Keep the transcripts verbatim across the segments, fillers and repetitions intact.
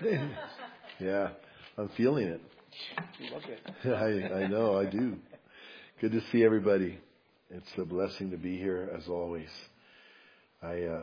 Yeah, I'm feeling it. Love it. I, I know, I do. Good to see everybody. It's a blessing to be here as always. I uh,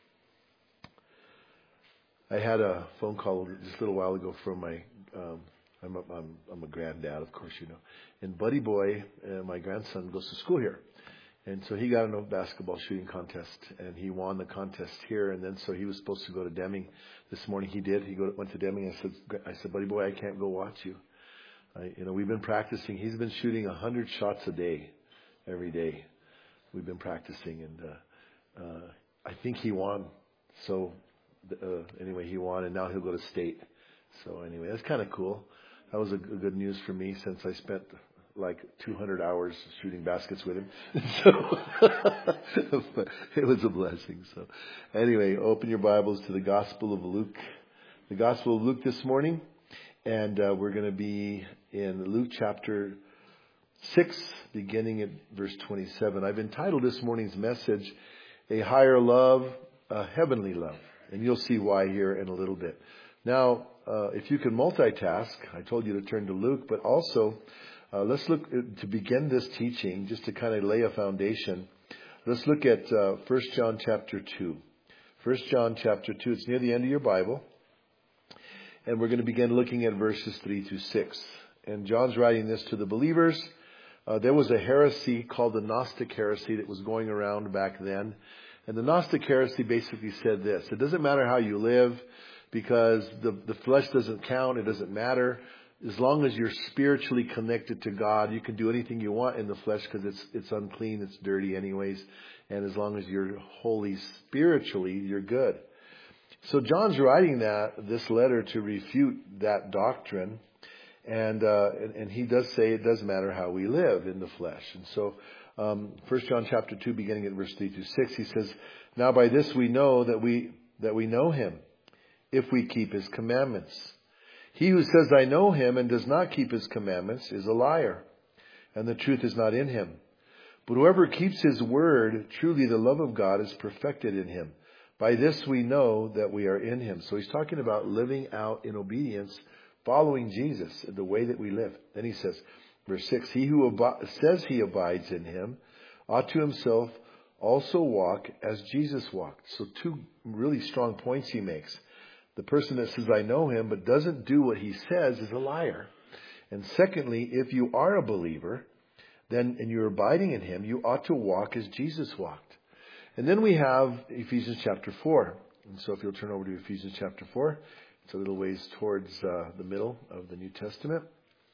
I had a phone call just a little while ago from my um, I'm a, I'm I'm a granddad, of course you know, and Buddy Boy, uh, my grandson, goes to school here. And so he got in a basketball shooting contest, and he won the contest here. And then so he was supposed to go to Deming this morning. He did. He go, went to Deming. I said, I said, Buddy Boy, I can't go watch you. I, you know, we've been practicing. He's been shooting a hundred shots a day, every day. We've been practicing, and uh, uh, I think he won. So uh, anyway, he won, and now he'll go to state. So anyway, that's kind of cool. That was a, a good news for me since I spent like two hundred hours shooting baskets with him. So it was a blessing. So anyway, open your Bibles to the Gospel of Luke. The Gospel of Luke this morning. And uh, we're going to be in Luke chapter six, beginning at verse twenty-seven. I've entitled this morning's message, A Higher Love, a Heavenly Love. And you'll see why here in a little bit. Now, uh, if you can multitask, I told you to turn to Luke, but also Uh, let's look at, to begin this teaching, just to kind of lay a foundation. Let's look at uh, First John chapter two. First John chapter two. It's near the end of your Bible. And we're going to begin looking at verses three through six. And John's writing this to the believers. Uh, there was a heresy called the Gnostic heresy that was going around back then. And the Gnostic heresy basically said this: it doesn't matter how you live, because the, the flesh doesn't count. It doesn't matter. As long as you're spiritually connected to God, you can do anything you want in the flesh because it's it's unclean, it's dirty anyways. And as long as you're holy spiritually, you're good. So John's writing that this letter to refute that doctrine, and uh, and, and he does say it doesn't matter how we live in the flesh. And so, um, First John chapter two, beginning at verse three through six, he says, "Now by this we know that we that we know Him, if we keep His commandments. He who says, I know Him, and does not keep His commandments is a liar, and the truth is not in him. But whoever keeps His word, truly the love of God is perfected in him. By this we know that we are in Him." So he's talking about living out in obedience, following Jesus, the way that we live. Then he says, verse six, "He who ab- says he abides in Him ought to himself also walk as Jesus walked." So two really strong points he makes. The person that says, I know Him, but doesn't do what He says is a liar. And secondly, if you are a believer, then and you're abiding in Him, you ought to walk as Jesus walked. And then we have Ephesians chapter four. And so if you'll turn over to Ephesians chapter four, it's a little ways towards uh, the middle of the New Testament.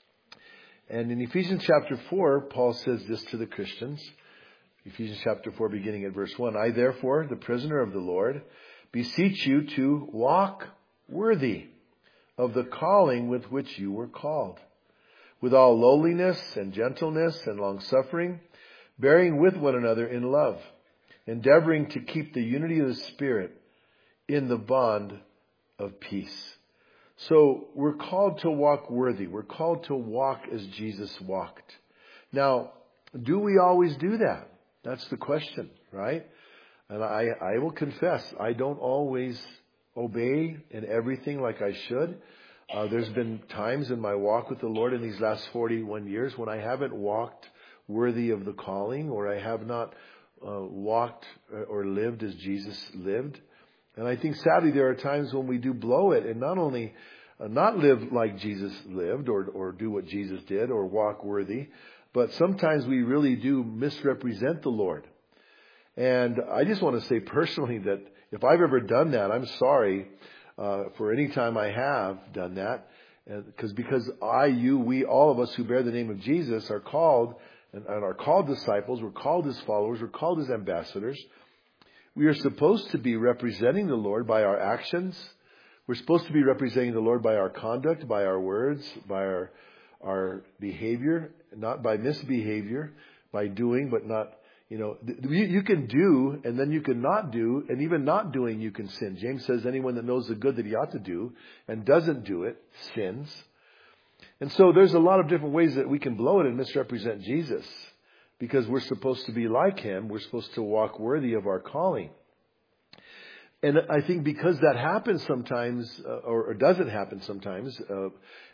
And in Ephesians chapter four, Paul says this to the Christians. Ephesians chapter four, beginning at verse one. "I therefore, the prisoner of the Lord, beseech you to walk worthy of the calling with which you were called, with all lowliness and gentleness and long-suffering, bearing with one another in love, endeavoring to keep the unity of the Spirit in the bond of peace." So we're called to walk worthy. We're called to walk as Jesus walked. Now, do we always do that? That's the question, right? And I, I will confess, I don't always obey in everything like I should. Uh, there's been times in my walk with the Lord in these last forty-one years when I haven't walked worthy of the calling, or I have not uh, walked or lived as Jesus lived. And I think sadly there are times when we do blow it and not only uh, not live like Jesus lived or, or do what Jesus did or walk worthy, but sometimes we really do misrepresent the Lord. And I just want to say personally that if I've ever done that, I'm sorry uh, for any time I have done that. Because because I, you, we, all of us who bear the name of Jesus are called and, and are called disciples. We're called His followers. We're called His ambassadors. We are supposed to be representing the Lord by our actions. We're supposed to be representing the Lord by our conduct, by our words, by our, our behavior, not by misbehavior, by doing but not. You know, you, you can do and then you can not do, and even not doing you can sin. James says anyone that knows the good that he ought to do and doesn't do it sins. And so there's a lot of different ways that we can blow it and misrepresent Jesus, because we're supposed to be like Him. We're supposed to walk worthy of our calling. And I think because that happens sometimes, uh, or, or doesn't happen sometimes, uh,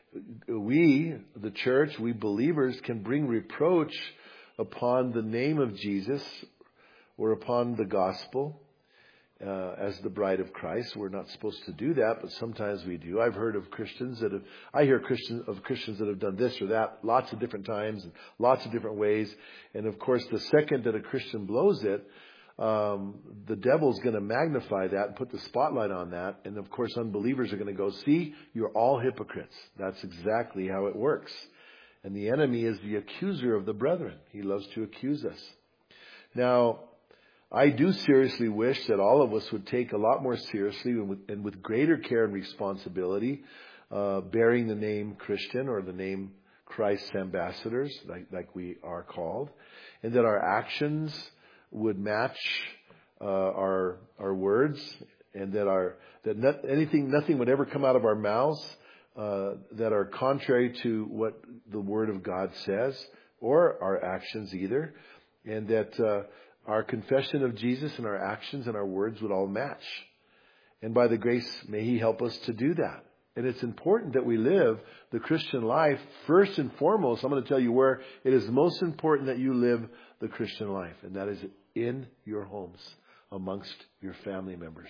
we, the church, we believers can bring reproach upon the name of Jesus or upon the gospel uh, as the bride of Christ. We're not supposed to do that, but sometimes we do. I've heard of Christians that have, I hear Christians of Christians that have done this or that lots of different times and lots of different ways. And of course, the second that a Christian blows it, Um, the devil's going to magnify that and put the spotlight on that. And of course, unbelievers are going to go, see, you're all hypocrites. That's exactly how it works. And the enemy is the accuser of the brethren. He loves to accuse us. Now, I do seriously wish that all of us would take a lot more seriously and with, and with greater care and responsibility, uh, bearing the name Christian or the name Christ's ambassadors, like, like we are called, and that our actions would match uh, our our words, and that our that not, anything nothing would ever come out of our mouths uh, that are contrary to what the Word of God says, or our actions either, and that uh, our confession of Jesus and our actions and our words would all match. And by the grace, may He help us to do that. And it's important that we live the Christian life first and foremost. I'm going to tell you where it is most important that you live the Christian life, and that is in your homes, amongst your family members.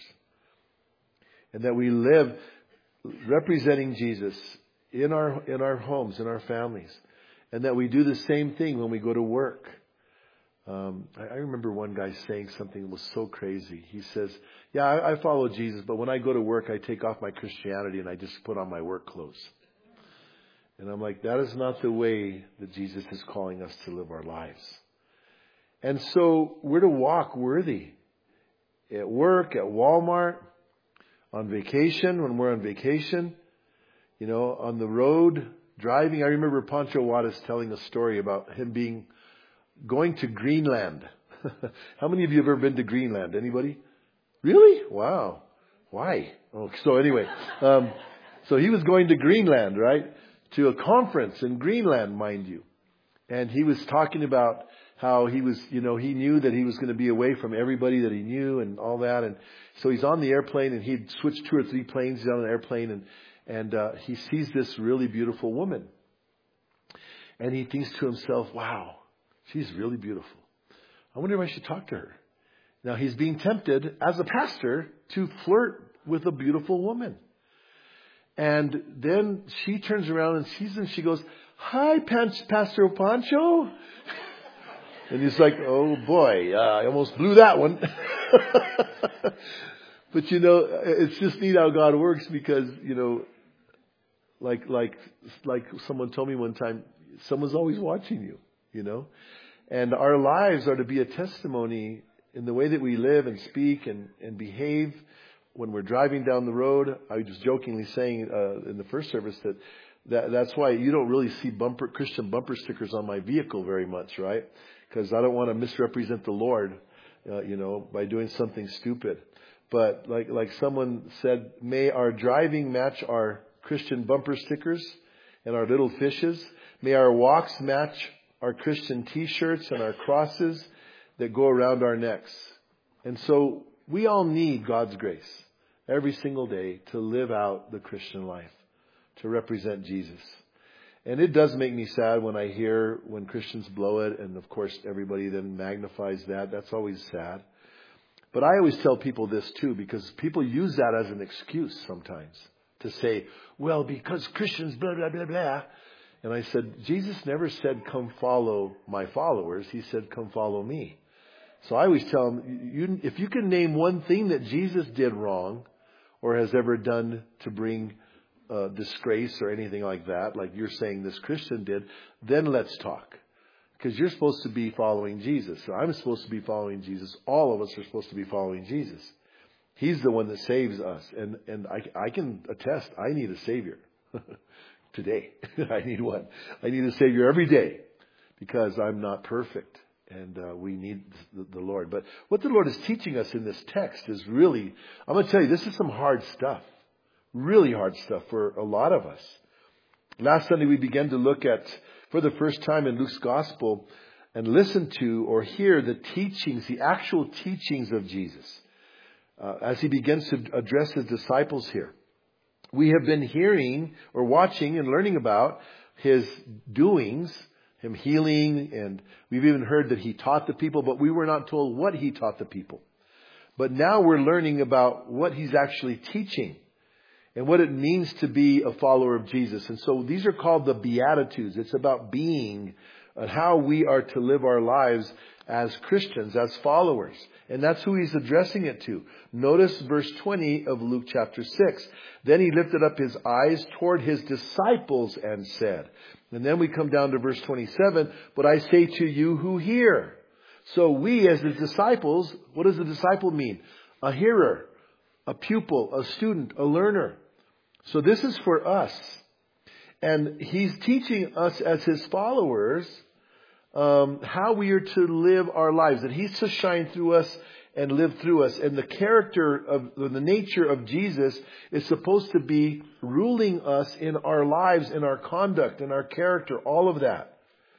And that we live representing Jesus in our in our homes, in our families. And that we do the same thing when we go to work. Um, I, I remember one guy saying something that was so crazy. He says, yeah, I, I follow Jesus, but when I go to work, I take off my Christianity and I just put on my work clothes. And I'm like, that is not the way that Jesus is calling us to live our lives. And so we're to walk worthy at work, at Walmart, on vacation, when we're on vacation, you know, on the road, driving. I remember Pancho Juarez telling a story about him being going to Greenland. How many of you have ever been to Greenland? Anybody? Really? Wow. Why? Oh, so anyway, um, so he was going to Greenland, right? To a conference in Greenland, mind you. And he was talking about how he was, you know, he knew that he was going to be away from everybody that he knew and all that. And so he's on the airplane, and he'd switched two or three planes. He's on an airplane, and, and uh, he sees this really beautiful woman. And he thinks to himself, wow, she's really beautiful. I wonder if I should talk to her. Now he's being tempted as a pastor to flirt with a beautiful woman. And then she turns around and sees him, and she goes, hi, Pastor Pancho. And he's like, oh boy, uh, I almost blew that one. But you know, it's just neat how God works, because, you know, like, like, like someone told me one time, someone's always watching you, you know, and our lives are to be a testimony in the way that we live and speak and, and behave when we're driving down the road. I was jokingly saying uh, in the first service that, that that's why you don't really see bumper Christian bumper stickers on my vehicle very much, right? Because I don't want to misrepresent the Lord, uh, you know, by doing something stupid. But like like someone said, may our driving match our Christian bumper stickers and our little fishes. May our walks match our Christian T-shirts and our crosses that go around our necks. And so we all need God's grace every single day to live out the Christian life, to represent Jesus. And it does make me sad when I hear when Christians blow it, and of course everybody then magnifies that. That's always sad. But I always tell people this too, because people use that as an excuse sometimes to say, well, because Christians blah, blah, blah, blah. And I said, Jesus never said, come follow my followers. He said, come follow me. So I always tell them, you, if you can name one thing that Jesus did wrong or has ever done to bring uh, disgrace or anything like that, like you're saying this Christian did, then let's talk. Because you're supposed to be following Jesus. So I'm supposed to be following Jesus. All of us are supposed to be following Jesus. He's the one that saves us. And, and I, I can attest, I need a Savior. Today. I need one. I need a Savior every day, because I'm not perfect, and uh, we need the, the Lord. But what the Lord is teaching us in this text is really, I'm going to tell you, this is some hard stuff. Really hard stuff for a lot of us. Last Sunday we began to look at, for the first time in Luke's Gospel, and listen to or hear the teachings, the actual teachings of Jesus. uh, as he begins to address his disciples here. We have been hearing or watching and learning about his doings, him healing, and we've even heard that he taught the people, but we were not told what he taught the people. But now we're learning about what he's actually teaching and what it means to be a follower of Jesus. And so these are called the Beatitudes. It's about being and how we are to live our lives as Christians, as followers. And that's who he's addressing it to. Notice verse twenty of Luke chapter six. Then he lifted up his eyes toward his disciples and said. And then we come down to verse twenty-seven. But I say to you who hear. So we as his disciples, what does a disciple mean? A hearer, a pupil, a student, a learner. So this is for us. And he's teaching us as his followers um, how we are to live our lives. That he's to shine through us and live through us. And the character of the nature of Jesus is supposed to be ruling us in our lives, in our conduct, in our character, all of that.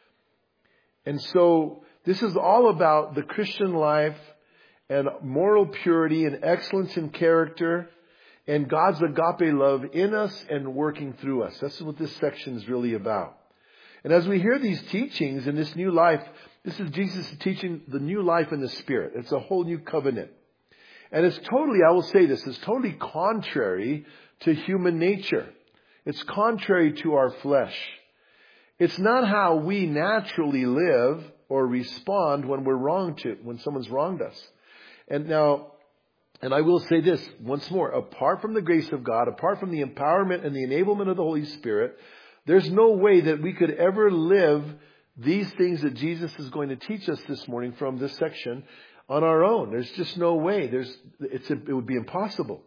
And so this is all about the Christian life and moral purity and excellence in character and God's agape love in us and working through us. That's what this section is really about. And as we hear these teachings in this new life, this is Jesus teaching the new life in the Spirit. It's a whole new covenant. And it's totally, I will say this, it's totally contrary to human nature. It's contrary to our flesh. It's not how we naturally live or respond when we're wronged to, when someone's wronged us. And now, and I will say this once more, apart from the grace of God, apart from the empowerment and the enablement of the Holy Spirit, there's no way that we could ever live these things that Jesus is going to teach us this morning from this section on our own. There's just no way. There's, it's a, it would be impossible.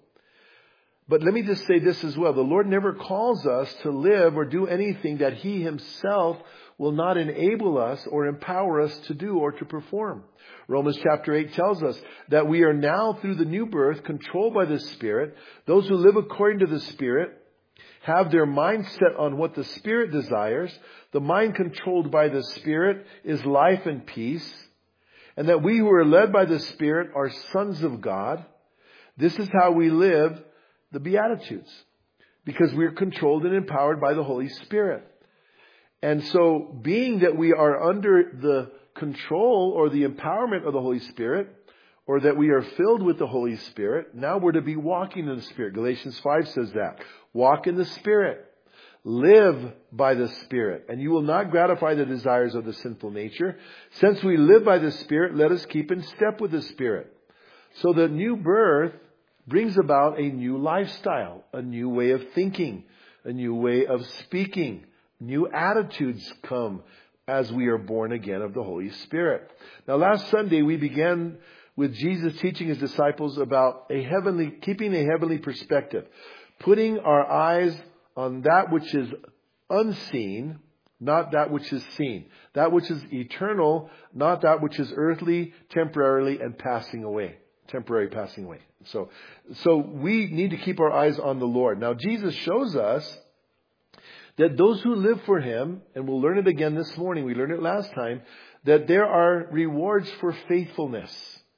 But let me just say this as well. The Lord never calls us to live or do anything that He Himself will not enable us or empower us to do or to perform. Romans chapter eight tells us that we are now through the new birth controlled by the Spirit. Those who live according to the Spirit have their mind set on what the Spirit desires. The mind controlled by the Spirit is life and peace. And that we who are led by the Spirit are sons of God. This is how we live the Beatitudes, because we're controlled and empowered by the Holy Spirit. And so, being that we are under the control or the empowerment of the Holy Spirit, or that we are filled with the Holy Spirit, now we're to be walking in the Spirit. Galatians five says that. Walk in the Spirit. Live by the Spirit, and you will not gratify the desires of the sinful nature. Since we live by the Spirit, let us keep in step with the Spirit. So the new birth brings about a new lifestyle, a new way of thinking, a new way of speaking. New attitudes come as we are born again of the Holy Spirit. Now, last Sunday we began with Jesus teaching His disciples about a heavenly, keeping a heavenly perspective, putting our eyes on that which is unseen, not that which is seen, that which is eternal, not that which is earthly, temporarily, and passing away, temporary passing away. So, so we need to keep our eyes on the Lord. Now, Jesus shows us that those who live for Him, and we'll learn it again this morning, we learned it last time, that there are rewards for faithfulness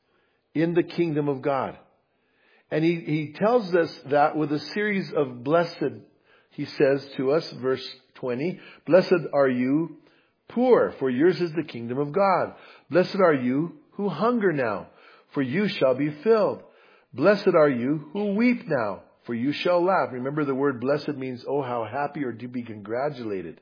in the kingdom of God. And he, he tells us that with a series of blessed, he says to us, verse twenty, blessed are you poor, for yours is the kingdom of God. Blessed are you who hunger now, for you shall be filled. Blessed are you who weep now, for you shall laugh. Remember, the word blessed means, oh, how happy or to be congratulated.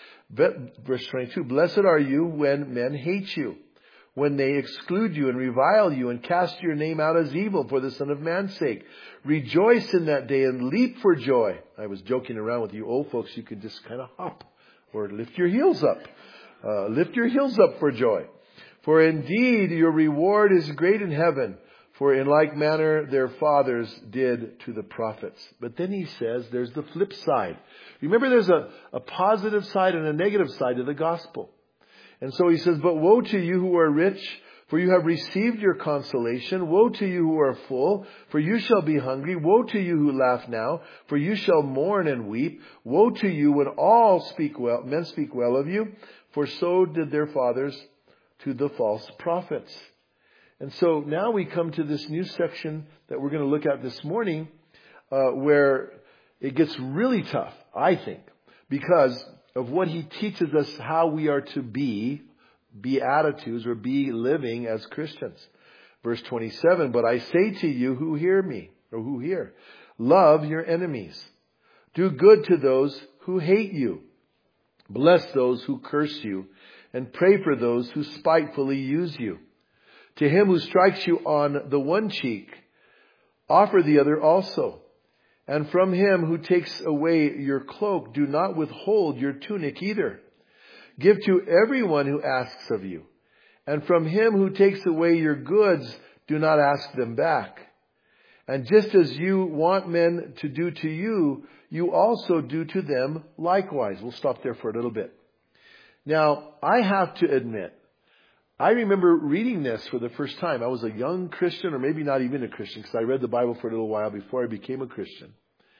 Verse twenty-two, blessed are you when men hate you, when they exclude you and revile you and cast your name out as evil for the Son of Man's sake. Rejoice in that day and leap for joy. I was joking around with you old folks. You could just kind of hop or lift your heels up. Uh, lift your heels up for joy. For indeed your reward is great in heaven. For in like manner their fathers did to the prophets. But then he says there's the flip side. Remember, there's a, a positive side and a negative side to the gospel. And so he says, but woe to you who are rich, for you have received your consolation. Woe to you who are full, for you shall be hungry. Woe to you who laugh now, for you shall mourn and weep. Woe to you when all speak well, men speak well of you, for so did their fathers to the false prophets. And so now we come to this new section that we're going to look at this morning, uh, where it gets really tough, I think, because of what he teaches us how we are to be, be attitudes or be living as Christians. Verse twenty-seven, but I say to you who hear me, or who hear, love your enemies. Do good to those who hate you. Bless those who curse you, and pray for those who spitefully use you. To him who strikes you on the one cheek, offer the other also. And from him who takes away your cloak, do not withhold your tunic either. Give to everyone who asks of you. And from him who takes away your goods, do not ask them back. And just as you want men to do to you, you also do to them likewise. We'll stop there for a little bit. Now, I have to admit, I remember reading this for the first time. I was a young Christian, or maybe not even a Christian, because I read the Bible for a little while before I became a Christian.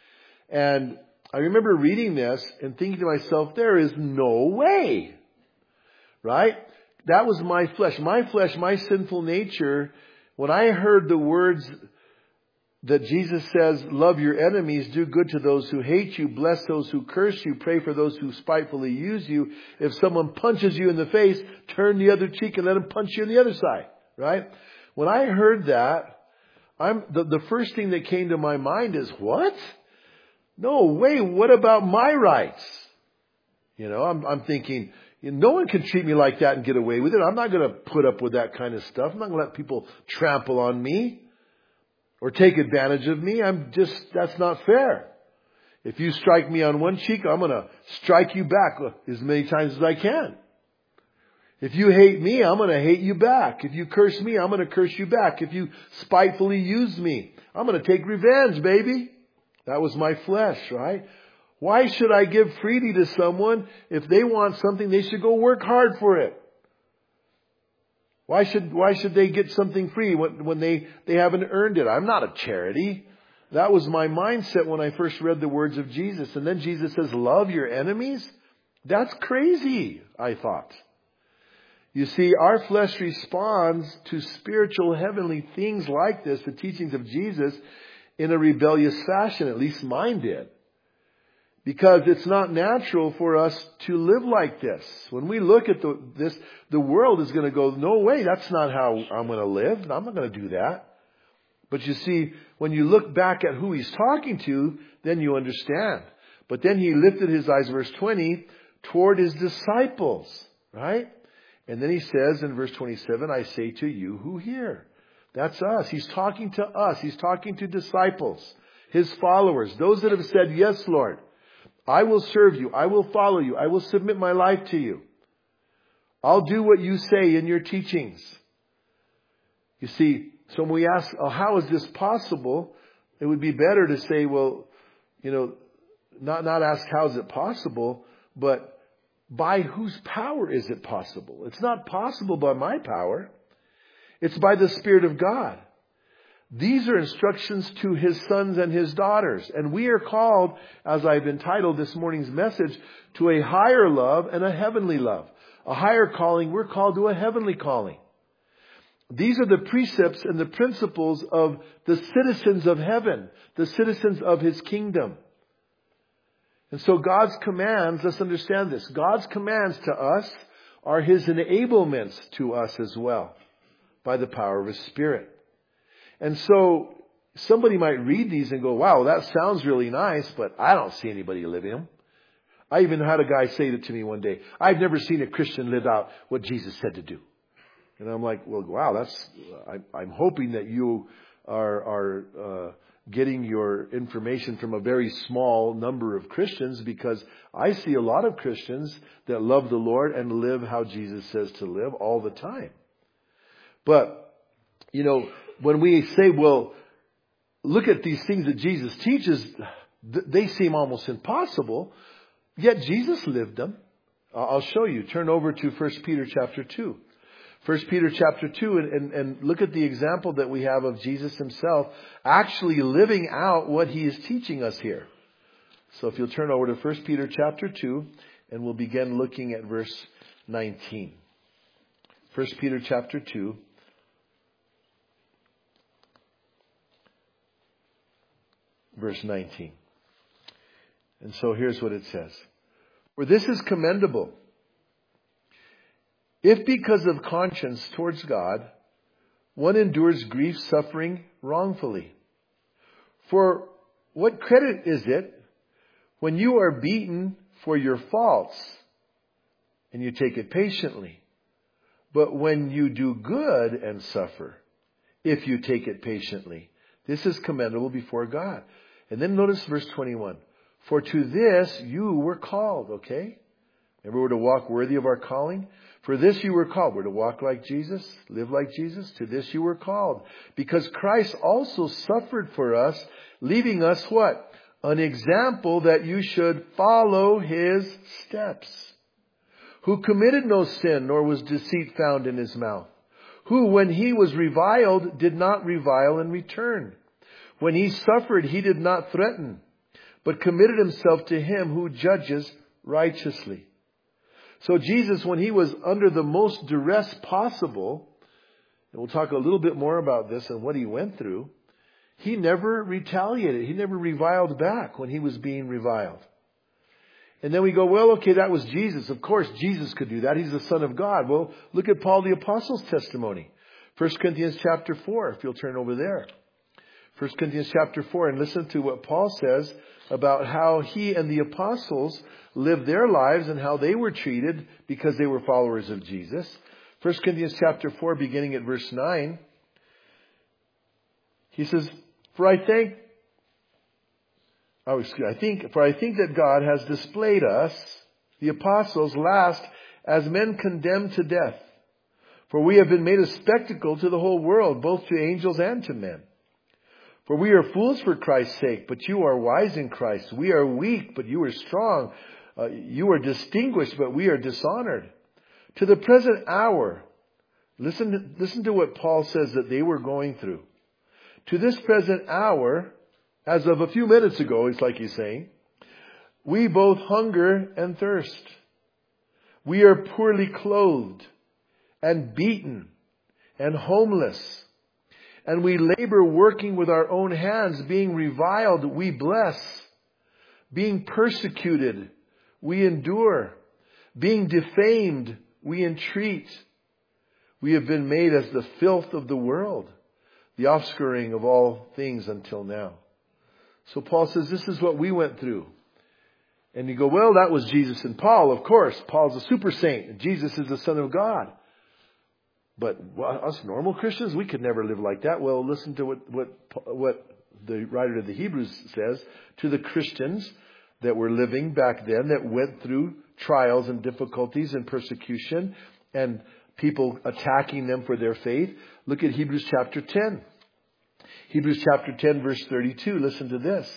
And I remember reading this and thinking to myself, there is no way. Right? That was my flesh. My flesh, my sinful nature, when I heard the words that Jesus says, love your enemies, do good to those who hate you, bless those who curse you, pray for those who spitefully use you. If someone punches you in the face, turn the other cheek and let him punch you on the other side. Right? When I heard that, I'm the, the first thing that came to my mind is, what? No way, what about my rights? You know, I'm, I'm thinking, no one can treat me like that and get away with it. I'm not going to put up with that kind of stuff. I'm not going to let people trample on me or take advantage of me. I'm just, that's not fair. If you strike me on one cheek, I'm going to strike you back as many times as I can. If you hate me, I'm going to hate you back. If you curse me, I'm going to curse you back. If you spitefully use me, I'm going to take revenge, baby. That was my flesh, right? Why should I give freely to someone? If they want something, they should go work hard for it. Why should, why should they get something free when, when they, they haven't earned it? I'm not a charity. That was my mindset when I first read the words of Jesus. And then Jesus says, love your enemies? That's crazy, I thought. You see, our flesh responds to spiritual heavenly things like this, the teachings of Jesus, in a rebellious fashion. At least mine did. Because it's not natural for us to live like this. When we look at the, this, the world is going to go, no way, that's not how I'm going to live. I'm not going to do that. But you see, when you look back at who he's talking to, then you understand. But then he lifted his eyes, verse twenty, toward his disciples, right? And then he says in verse twenty-seven, I say to you who hear. That's us. He's talking to us. He's talking to disciples, his followers, those that have said, yes, Lord, I will serve you. I will follow you. I will submit my life to you. I'll do what you say in your teachings. You see, so when we ask, oh, how is this possible? It would be better to say, well, you know, not, not ask how is it possible, but by whose power is it possible? It's not possible by my power. It's by the Spirit of God. These are instructions to his sons and his daughters. And we are called, as I've entitled this morning's message, to a higher love and a heavenly love. A higher calling, we're called to a heavenly calling. These are the precepts and the principles of the citizens of heaven, the citizens of his kingdom. And so God's commands, let's understand this, God's commands to us are his enablements to us as well, by the power of his Spirit. And so somebody might read these and go, wow, that sounds really nice, but I don't see anybody living them. I even had a guy say that to me one day. I've never seen a Christian live out what Jesus said to do. And I'm like, well, wow, that's, I, I'm hoping that you are, are uh, getting your information from a very small number of Christians, because I see a lot of Christians that love the Lord and live how Jesus says to live all the time. But, you know, when we say, well, look at these things that Jesus teaches, they seem almost impossible, yet Jesus lived them. I'll show you. Turn over to First Peter chapter two. First Peter chapter two, and, and, and look at the example that we have of Jesus himself actually living out what he is teaching us here. So if you'll turn over to First Peter chapter two, and we'll begin looking at verse nineteen. First Peter chapter two. verse nineteen. And so here's what it says. For this is commendable, if because of conscience towards God, one endures grief suffering wrongfully. For what credit is it when you are beaten for your faults and you take it patiently? But when you do good and suffer, if you take it patiently, this is commendable before God. And then notice verse twenty-one. For to this you were called, okay? Remember, we're to walk worthy of our calling. For this you were called. We're to walk like Jesus, live like Jesus. To this you were called. Because Christ also suffered for us, leaving us what? An example that you should follow His steps. Who committed no sin, nor was deceit found in His mouth. Who, when He was reviled, did not revile in return. When He suffered, He did not threaten, but committed Himself to Him who judges righteously. So Jesus, when He was under the most duress possible, and we'll talk a little bit more about this and what He went through, He never retaliated. He never reviled back when He was being reviled. And then we go, well, okay, that was Jesus. Of course, Jesus could do that. He's the Son of God. Well, look at Paul the Apostle's testimony. First Corinthians chapter four, if you'll turn over there. First Corinthians chapter four, and listen to what Paul says about how he and the apostles lived their lives and how they were treated because they were followers of Jesus. First Corinthians chapter four, beginning at verse nine. He says, For I thank Oh, excuse me. I think, for I think that God has displayed us, the apostles, last as men condemned to death. For we have been made a spectacle to the whole world, both to angels and to men. For we are fools for Christ's sake, but you are wise in Christ. We are weak, but you are strong. Uh, you are distinguished, but we are dishonored. To the present hour, listen to, listen to what Paul says that they were going through. To this present hour, as of a few minutes ago, it's like he's saying, we both hunger and thirst. We are poorly clothed and beaten and homeless. And we labor working with our own hands, being reviled, we bless. Being persecuted, we endure. Being defamed, we entreat. We have been made as the filth of the world, the offscouring of all things until now. So Paul says, this is what we went through. And you go, well, that was Jesus and Paul. Of course, Paul's a super saint. Jesus is the Son of God. But us normal Christians, we could never live like that. Well, listen to what, what, what the writer of the Hebrews says to the Christians that were living back then, that went through trials and difficulties and persecution and people attacking them for their faith. Look at Hebrews chapter ten. Hebrews chapter ten, verse thirty-two. Listen to this.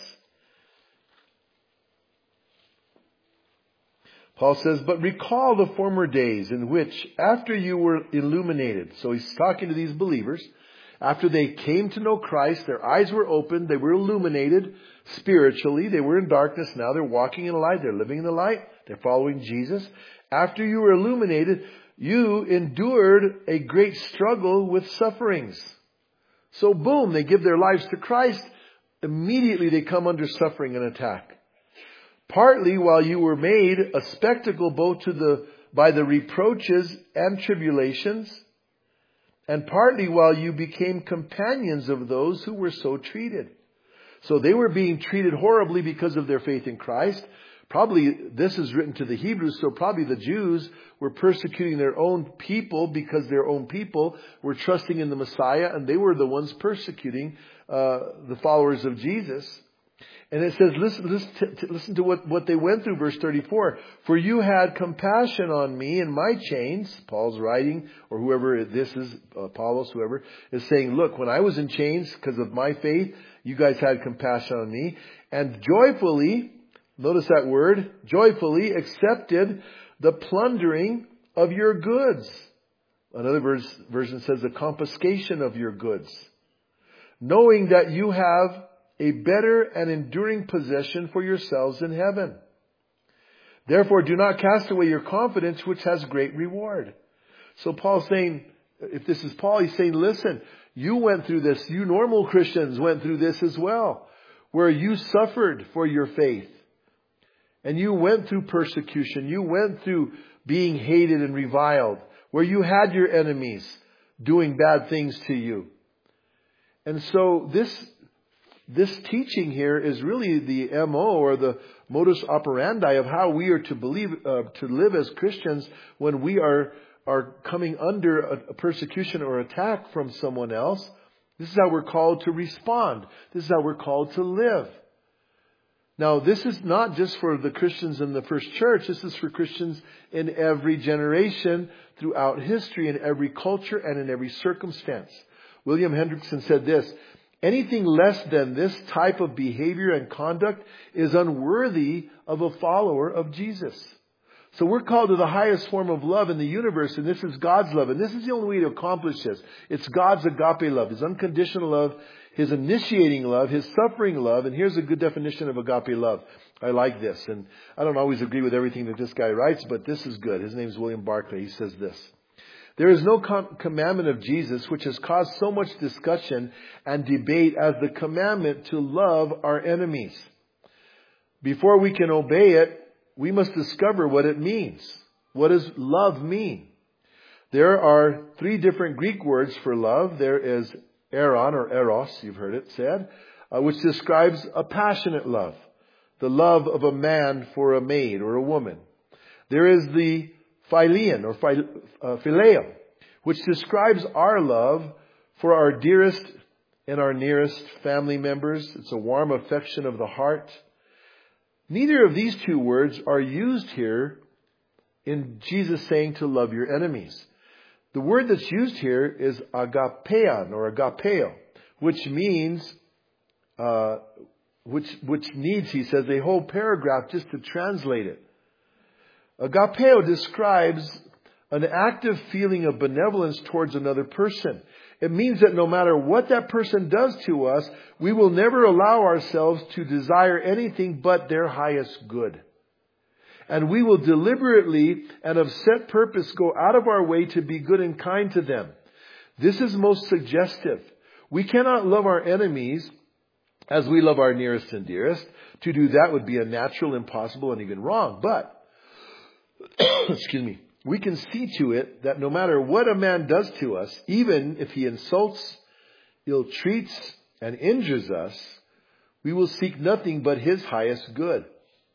Paul says, but recall the former days in which, after you were illuminated. So he's talking to these believers. After they came to know Christ, their eyes were opened. They were illuminated spiritually. They were in darkness. Now they're walking in the light. They're living in the light. They're following Jesus. After you were illuminated, you endured a great struggle with sufferings. So boom, they give their lives to Christ. Immediately they come under suffering and attack. Partly while you were made a spectacle both to the by the reproaches and tribulations, and partly while you became companions of those who were so treated. So they were being treated horribly because of their faith in Christ. Probably this is written to the Hebrews, so probably the Jews were persecuting their own people because their own people were trusting in the Messiah, and they were the ones persecuting uh, the followers of Jesus. And it says, listen, listen, to, listen to what, what they went through, verse thirty-four. For you had compassion on me in my chains. Paul's writing, or whoever this is, Apollos, whoever, is saying, look, when I was in chains because of my faith, you guys had compassion on me. And joyfully, notice that word, joyfully accepted the plundering of your goods. Another verse, version says the confiscation of your goods. Knowing that you have a better and enduring possession for yourselves in heaven. Therefore, do not cast away your confidence, which has great reward. So Paul's saying, if this is Paul, he's saying, listen, you went through this. You normal Christians went through this as well. where you suffered for your faith. And you went through persecution. You went through being hated and reviled, where you had your enemies doing bad things to you. And so this, this teaching here is really the M O or the modus operandi of how we are to believe, uh, to live as Christians when we are, are coming under a, a persecution or attack from someone else. This is how we're called to respond. This is how we're called to live. Now, this is not just for the Christians in the first church. This is for Christians in every generation, throughout history, in every culture, and in every circumstance. William Hendrickson said this: anything less than this type of behavior and conduct is unworthy of a follower of Jesus. So we're called to the highest form of love in the universe, and this is God's love. And this is the only way to accomplish this. It's God's agape love, His unconditional love, His initiating love, His suffering love. And here's a good definition of agape love. I like this. And I don't always agree with everything that this guy writes, but this is good. His name is William Barclay. He says this: there is no com- commandment of Jesus which has caused so much discussion and debate as the commandment to love our enemies. Before we can obey it, we must discover what it means. What does love mean? There are three different Greek words for love. There is eron or eros, you've heard it said, uh, which describes a passionate love. The love of a man for a maid or a woman. There is the phileion or uh, phileo, which describes our love for our dearest and our nearest family members. It's a warm affection of the heart. Neither of these two words are used here in Jesus saying to love your enemies. The word that's used here is agapeon or agapeo, which means, uh, which, which needs, he says, a whole paragraph just to translate it. Agapeo describes an active feeling of benevolence towards another person. It means that no matter what that person does to us, we will never allow ourselves to desire anything but their highest good. And we will deliberately and of set purpose go out of our way to be good and kind to them. This is most suggestive. We cannot love our enemies as we love our nearest and dearest. To do that would be unnatural, impossible, and even wrong. But, excuse me, we can see to it that no matter what a man does to us, even if he insults, ill-treats, and injures us, we will seek nothing but his highest good.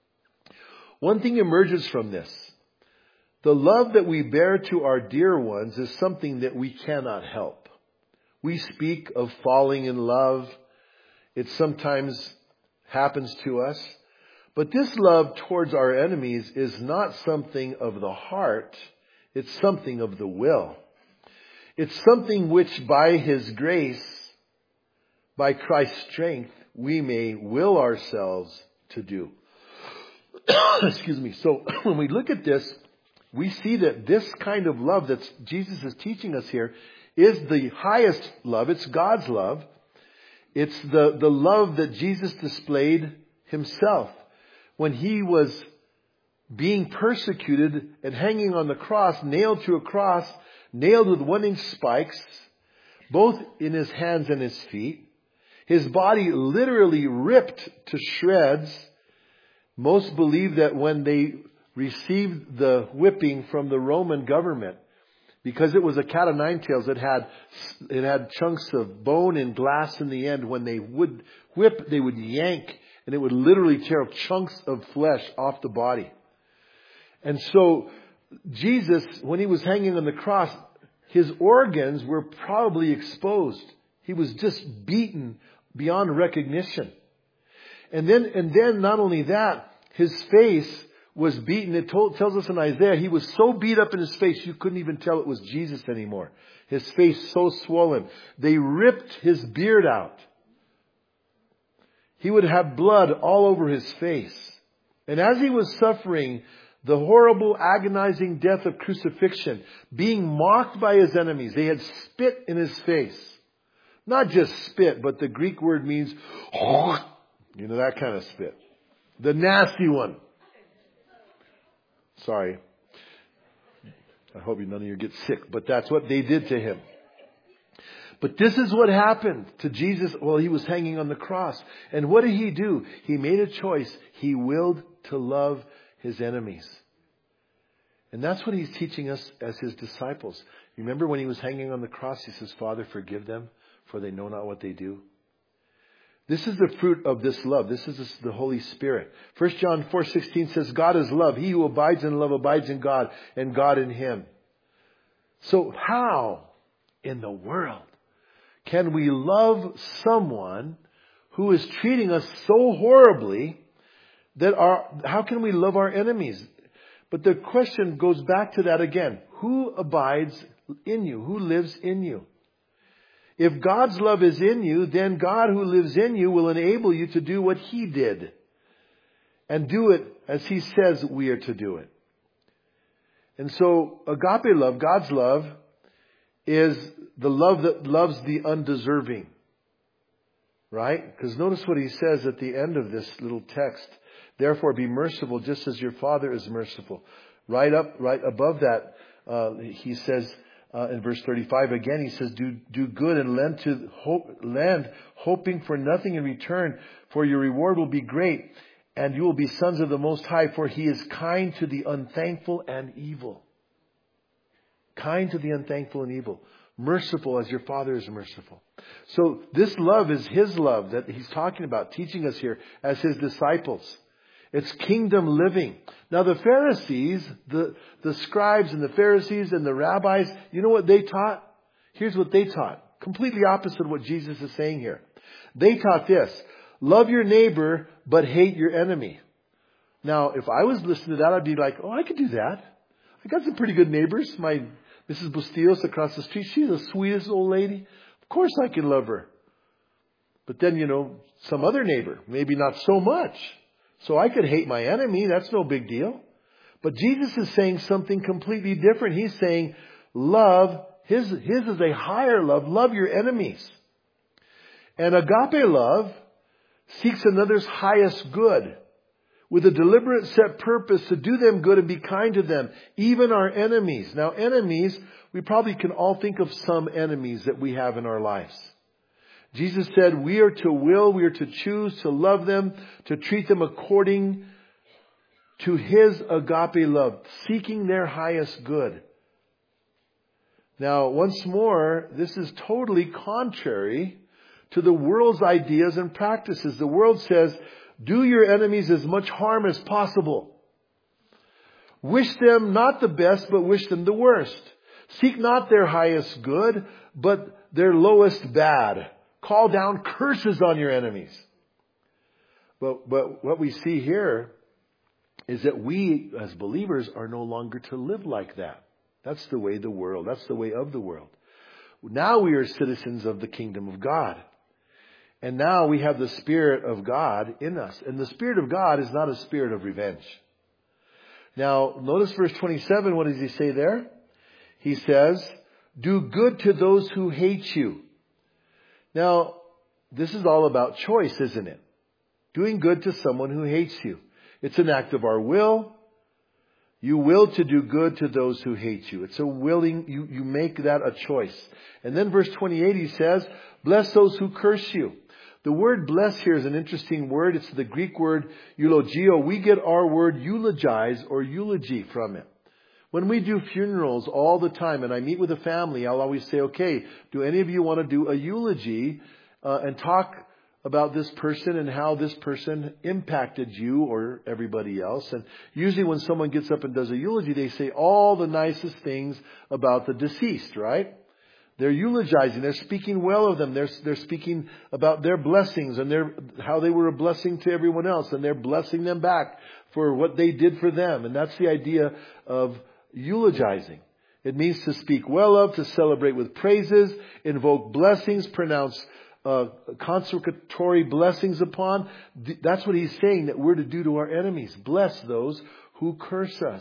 One thing emerges from this. The love that we bear to our dear ones is something that we cannot help. We speak of falling in love. It sometimes happens to us. But this love towards our enemies is not something of the heart. It's something of the will. It's something which by His grace, by Christ's strength, we may will ourselves to do. Excuse me. So when we look at this, we see that this kind of love that Jesus is teaching us here is the highest love. It's God's love. It's the, the love that Jesus displayed Himself when He was being persecuted and hanging on the cross, nailed to a cross, nailed with one-inch spikes, both in His hands and His feet. His body literally ripped to shreds. Most believe that when they received the whipping from the Roman government, because it was a cat o' nine tails, it had, it had chunks of bone and glass in the end. When they would whip, they would yank, and it would literally tear chunks of flesh off the body. And so Jesus, when He was hanging on the cross, His organs were probably exposed. He was just beaten beyond recognition. And then, and then not only that, His face was beaten. It told, tells us in Isaiah, He was so beat up in His face, you couldn't even tell it was Jesus anymore. His face so swollen. They ripped His beard out. He would have blood all over His face. And as He was suffering the horrible, agonizing death of crucifixion, being mocked by His enemies, they had spit in His face. Not just spit, but the Greek word means, you know, that kind of spit. The nasty one. Sorry. I hope none of you get sick, but that's what they did to Him. But this is what happened to Jesus while he was hanging on the cross. And what did he do? He made a choice. He willed to love his enemies. And that's what he's teaching us as his disciples. Remember when he was hanging on the cross, he says, Father, forgive them, for they know not what they do. This is the fruit of this love. This is the Holy Spirit. First John four sixteen says, God is love. He who abides in love abides in God, and God in him. So how in the world can we love someone who is treating us so horribly that our, how can we love our enemies? But the question goes back to that again. Who abides in you? Who lives in you? If God's love is in you, then God who lives in you will enable you to do what he did. And do it as he says we are to do it. And so agape love, God's love, is the love that loves the undeserving. Right? Because notice what he says at the end of this little text. Therefore be merciful just as your Father is merciful. Right up, right above that, uh, he says uh, in verse thirty-five again, he says, do, do good and lend to hope, lend, hoping for nothing in return, for your reward will be great, and you will be sons of the Most High, for he is kind to the unthankful and evil. Kind to the unthankful and evil. Merciful as your Father is merciful. So this love is his love that he's talking about, teaching us here as his disciples. It's kingdom living. Now the Pharisees, the, the scribes and the Pharisees and the rabbis, you know what they taught? Here's what they taught. Completely opposite of what Jesus is saying here. They taught this. Love your neighbor, but hate your enemy. Now, if I was listening to that, I'd be like, oh, I could do that. I got some pretty good neighbors. My Missus Bustillos across the street, she's the sweetest old lady. Of course I can love her. But then, you know, some other neighbor, maybe not so much. So I could hate my enemy. That's no big deal. But Jesus is saying something completely different. He's saying, love, his, his is a higher love. Love your enemies. And agape love seeks another's highest good with a deliberate set purpose to do them good and be kind to them, even our enemies. Now, enemies, we probably can all think of some enemies that we have in our lives. Jesus said we are to will, we are to choose to love them, to treat them according to his agape love, seeking their highest good. Now, once more, this is totally contrary to the world's ideas and practices. The world says, do your enemies as much harm as possible. Wish them not the best, but wish them the worst. Seek not their highest good, but their lowest bad. Call down curses on your enemies. But, but what we see here is that we as believers are no longer to live like that. That's the way the world, that's the way of the world. Now we are citizens of the kingdom of God. And now we have the Spirit of God in us. And the Spirit of God is not a spirit of revenge. Now, notice verse twenty-seven. What does he say there? He says, do good to those who hate you. Now, this is all about choice, isn't it? Doing good to someone who hates you. It's an act of our will. You will to do good to those who hate you. It's a willing, you, you make that a choice. And then verse twenty-eight, he says, bless those who curse you. The word bless here is an interesting word. It's the Greek word eulogio. We get our word eulogize or eulogy from it. When we do funerals all the time and I meet with a family, I'll always say, okay, do any of you want to do a eulogy uh, and talk about this person and how this person impacted you or everybody else? And usually when someone gets up and does a eulogy, they say all the nicest things about the deceased, right? They're eulogizing. They're speaking well of them. They're, they're speaking about their blessings and their, how they were a blessing to everyone else. And they're blessing them back for what they did for them. And that's the idea of eulogizing. It means to speak well of, to celebrate with praises, invoke blessings, pronounce uh, consecratory blessings upon. That's what he's saying that we're to do to our enemies. Bless those who curse us.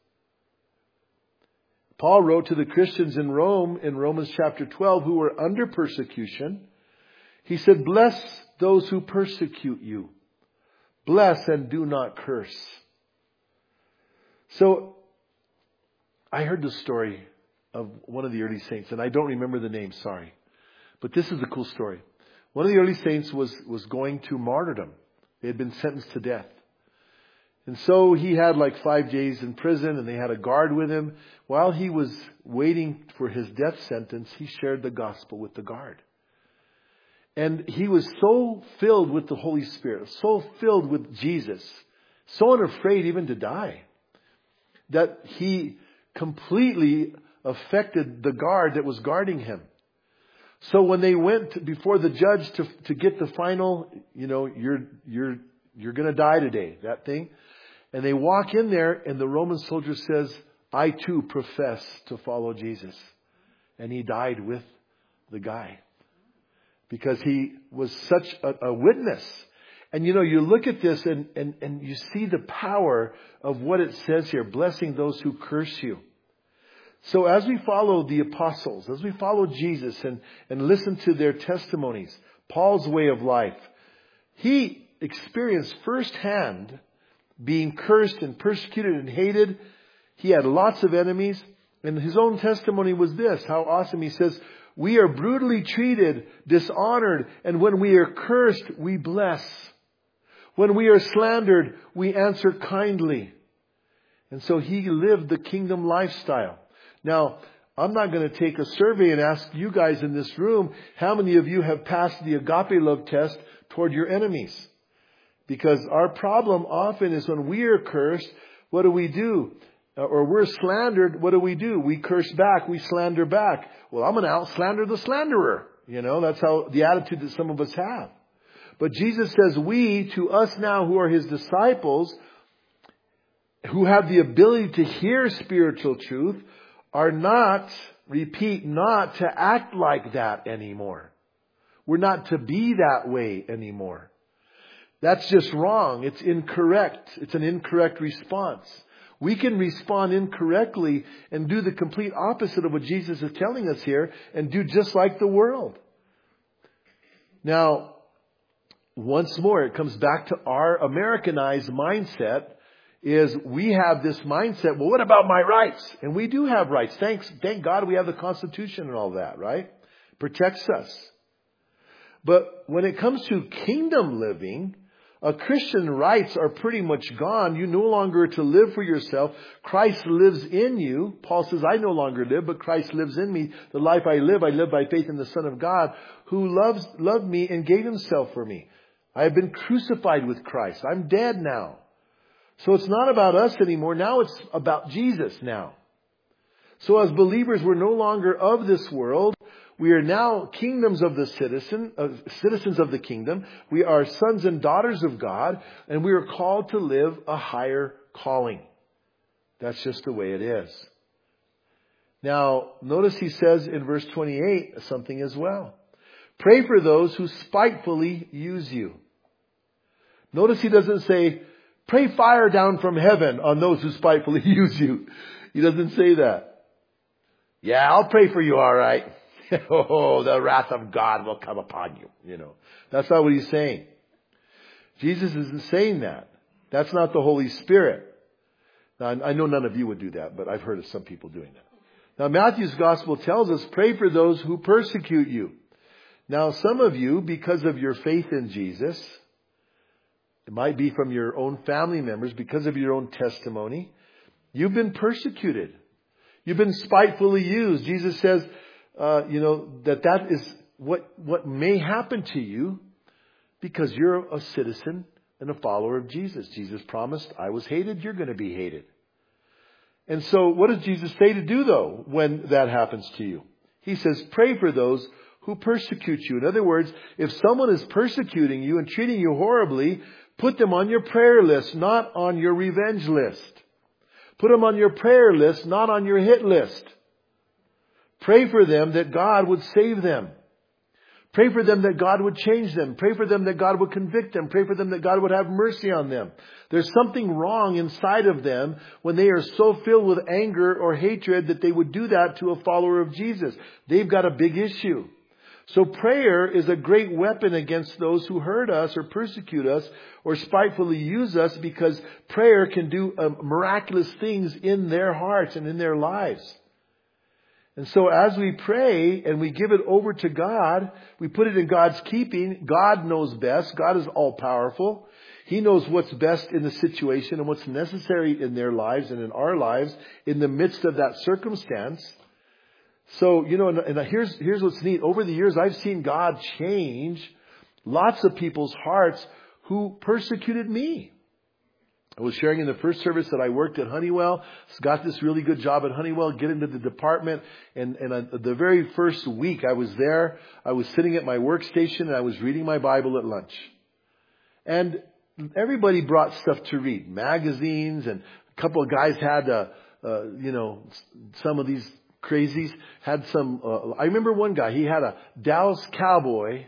Paul wrote to the Christians in Rome in Romans chapter twelve who were under persecution. He said, bless those who persecute you. Bless and do not curse. So I heard the story of one of the early saints, and I don't remember the name, sorry. But this is the cool story. One of the early saints was, was going to martyrdom. They had been sentenced to death. And so he had like five days in prison, and they had a guard with him. While he was waiting for his death sentence, he shared the gospel with the guard. And he was so filled with the Holy Spirit, so filled with Jesus, so unafraid even to die, that he completely affected the guard that was guarding him. So when they went before the judge to to get the final, you know, you're you're you're going to die today, that thing, and they walk in there, and the Roman soldier says, "I too profess to follow Jesus," and he died with the guy because he was such a, a witness. And you know, you look at this and, and and you see the power of what it says here: blessing those who curse you. So as we follow the apostles, as we follow Jesus and, and listen to their testimonies, Paul's way of life, he experienced firsthand being cursed and persecuted and hated. He had lots of enemies. And his own testimony was this, how awesome. He says, "We are brutally treated, dishonored, and when we are cursed, we bless. When we are slandered, we answer kindly." And so he lived the kingdom lifestyle. Now, I'm not going to take a survey and ask you guys in this room, how many of you have passed the agape love test toward your enemies? Because our problem often is when we are cursed, what do we do? Or we're slandered, what do we do? We curse back, we slander back. Well, I'm going to out-slander the slanderer. You know, that's how the attitude that some of us have. But Jesus says, we, to us now who are His disciples, who have the ability to hear spiritual truth, are not, repeat, not to act like that anymore. We're not to be that way anymore. That's just wrong. It's incorrect. It's an incorrect response. We can respond incorrectly and do the complete opposite of what Jesus is telling us here and do just like the world. Now, once more, it comes back to our Americanized mindset. Is we have this mindset, well, what about my rights? And we do have rights. Thanks, thank God we have the Constitution and all that, right? Protects us. But when it comes to kingdom living, uh, Christian rights are pretty much gone. You no longer are to live for yourself. Christ lives in you. Paul says, I no longer live, but Christ lives in me. The life I live, I live by faith in the Son of God, who loves loved me and gave Himself for me. I have been crucified with Christ. I'm dead now. So it's not about us anymore. Now it's about Jesus now. So as believers, we're no longer of this world. We are now kingdoms of the citizen, uh, citizens of the kingdom. We are sons and daughters of God, and we are called to live a higher calling. That's just the way it is. Now, notice he says in verse twenty-eight something as well. Pray for those who spitefully use you. Notice he doesn't say, pray fire down from heaven on those who spitefully use you. He doesn't say that. Yeah, I'll pray for you, all right. Oh, the wrath of God will come upon you. You know, that's not what he's saying. Jesus isn't saying that. That's not the Holy Spirit. Now, I know none of you would do that, but I've heard of some people doing that. Now, Matthew's gospel tells us, pray for those who persecute you. Now, some of you, because of your faith in Jesus, it might be from your own family members, because of your own testimony, you've been persecuted. You've been spitefully used. Jesus says, uh, you know, that that is what, what may happen to you because you're a citizen and a follower of Jesus. Jesus promised, I was hated, you're going to be hated. And so what does Jesus say to do, though, when that happens to you? He says, pray for those who persecute you. In other words, if someone is persecuting you and treating you horribly, put them on your prayer list, not on your revenge list. Put them on your prayer list, not on your hit list. Pray for them that God would save them. Pray for them that God would change them. Pray for them that God would convict them. Pray for them that God would have mercy on them. There's something wrong inside of them when they are so filled with anger or hatred that they would do that to a follower of Jesus. They've got a big issue. So prayer is a great weapon against those who hurt us or persecute us or spitefully use us, because prayer can do uh, miraculous things in their hearts and in their lives. And so as we pray and we give it over to God, we put it in God's keeping. God knows best. God is all powerful. He knows what's best in the situation and what's necessary in their lives and in our lives in the midst of that circumstance. So, you know, and, and here's, here's what's neat. Over the years, I've seen God change lots of people's hearts who persecuted me. I was sharing in the first service that I worked at Honeywell. Got this really good job at Honeywell, get into the department. And, and uh, the very first week I was there, I was sitting at my workstation and I was reading my Bible at lunch. And everybody brought stuff to read, magazines, and a couple of guys had, uh, uh, you know, some of these crazies had some, uh, I remember one guy, he had a Dallas Cowboy.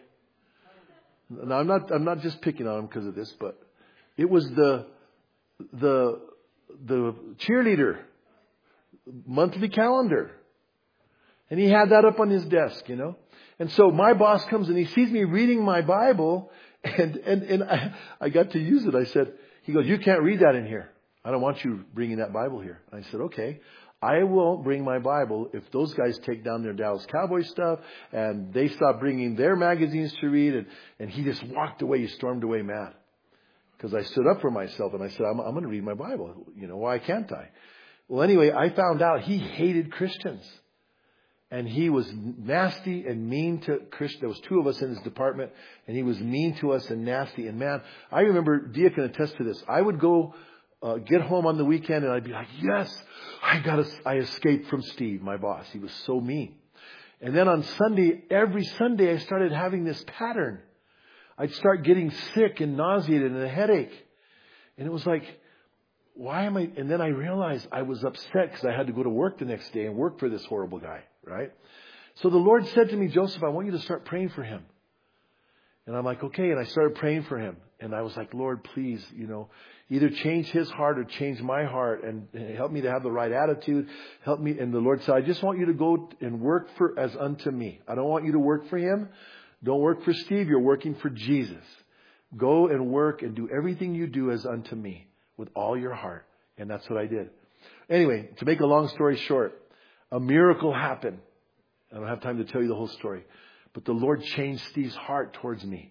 Now I'm not, I'm not just picking on him because of this, but it was the, the, the cheerleader monthly calendar. And he had that up on his desk, you know. And so my boss comes and he sees me reading my Bible, and, and, and I, I got to use it. I said, he goes, "You can't read that in here. I don't want you bringing that Bible here." I said, "Okay. I won't bring my Bible if those guys take down their Dallas Cowboy stuff and they stop bringing their magazines to read." And, and he just walked away. He stormed away mad. Because I stood up for myself and I said, I'm, I'm going to read my Bible. You know, why can't I? Well, anyway, I found out he hated Christians. And he was nasty and mean to Christians. There was two of us in his department, and he was mean to us and nasty. And man, I remember, Dia can attest to this. I would go uh, get home on the weekend and I'd be like, yes, I got a, I escaped from Steve, my boss. He was so mean. And then on Sunday, every Sunday, I started having this pattern. I'd start getting sick and nauseated and a headache. And it was like, why am I? And then I realized I was upset because I had to go to work the next day and work for this horrible guy, right? So the Lord said to me, "Joseph, I want you to start praying for him." And I'm like, okay. And I started praying for him. And I was like, "Lord, please, you know, either change his heart or change my heart and help me to have the right attitude. Help me." And the Lord said, "I just want you to go and work for as unto me. I don't want you to work for him. Don't work for Steve. You're working for Jesus. Go and work and do everything you do as unto me with all your heart." And that's what I did. Anyway, to make a long story short, a miracle happened. I don't have time to tell you the whole story. But the Lord changed Steve's heart towards me.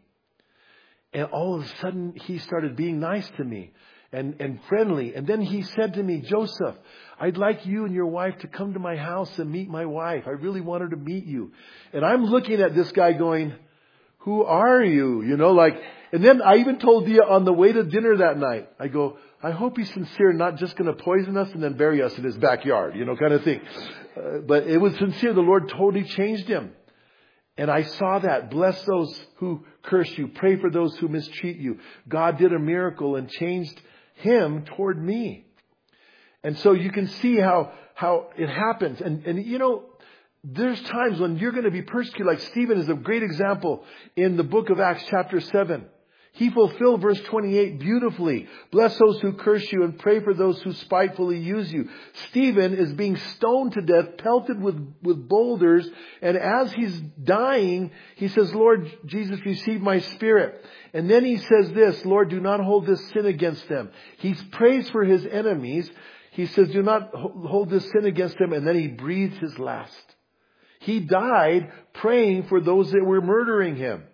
And all of a sudden, he started being nice to me and, and friendly. And then he said to me, "Joseph, I'd like you and your wife to come to my house and meet my wife. I really want her to meet you." And I'm looking at this guy going, "Who are you?" You know, like, and then I even told Dia on the way to dinner that night, I go, "I hope he's sincere and not just going to poison us and then bury us in his backyard," you know, kind of thing. Uh, but it was sincere. The Lord totally changed him. And I saw that. Bless those who curse you. Pray for those who mistreat you. God did a miracle and changed him toward me. And so you can see how, how it happens. And, and you know, there's times when you're going to be persecuted. Like Stephen is a great example in the book of Acts chapter seven. He fulfilled verse twenty-eight beautifully. "Bless those who curse you and pray for those who spitefully use you." Stephen is being stoned to death, pelted with, with boulders. And as he's dying, he says, "Lord Jesus, receive my spirit." And then he says this, "Lord, do not hold this sin against them." He prays for his enemies. He says, "Do not hold this sin against them." And then he breathed his last. He died praying for those that were murdering him.